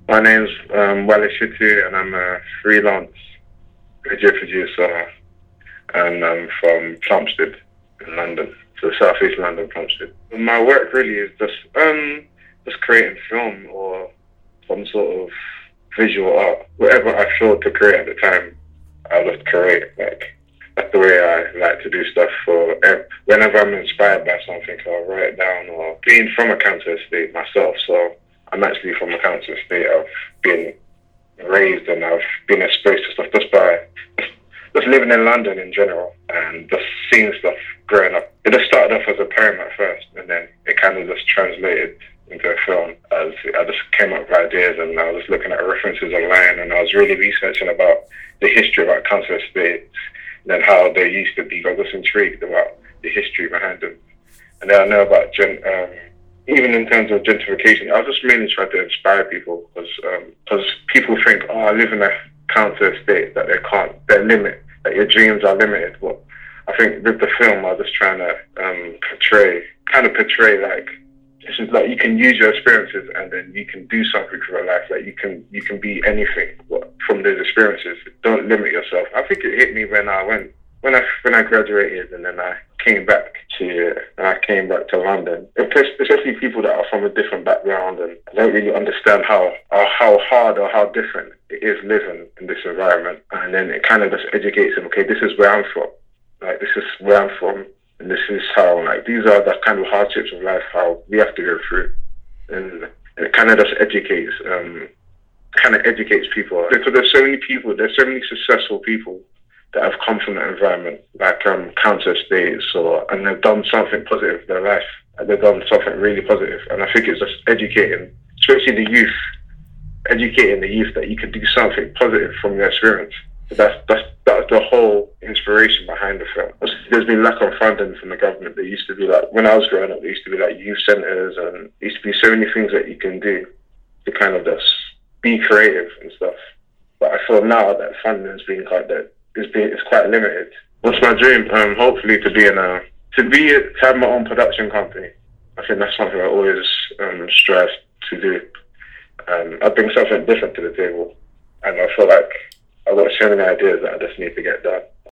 My name's Wale Shitu, and I'm a freelance video producer, and I'm from Plumstead in London, so southeast London, Plumstead. My work really is just creating film or some sort of visual art, whatever I feel to create at the time. I just create. Like that's the way I like to do stuff. Whenever I'm inspired by something, I'll write it down. Or being from a cancer estate myself, so I'm actually from a cancer estate. I've been raised and I've been exposed to stuff just living in London in general and just seeing stuff growing up. It just started off as a poem at first, and then it kind of just translated into a film as I just came up with ideas, and I was just looking at references online, and I was really researching about the history about cancer estates and how they used to be. I was just intrigued about the history behind them. And then I know about even in terms of gentrification, I was just mainly trying to inspire people because people think, oh, I live in a cancer estate, that they're limited, that your dreams are limited. But I think with the film, I was just trying to portray like, this is like you can use your experiences and then you can do something with your life. Like you can be anything from those experiences. Don't limit yourself. I think it hit me when I graduated, and then I came back to London. Especially people that are from a different background and don't really understand how hard or how different it is living in this environment. And then it kind of just educates them. Okay, this is where I'm from. Like this is where I'm from, and this is how these are the kind of hardships of life how we have to go through. And it kind of just educates people. Because there's so many successful people that have come from that environment, like cancer estates, and they've done something positive in their life. They've done something really positive, and I think it's just educating, especially the youth, that you can do something positive from your experience. So that's the whole inspiration behind the film. There's been lack of funding from the government. There used to be when I was growing up, there used to be youth centres, and there used to be so many things that you can do to kind of just be creative and stuff. But I feel now that funding has been it's quite limited. What's my dream? Hopefully to have my own production company. I think that's something I always strive to do. I bring something different to the table, and I feel like I've got so many ideas that I just need to get done.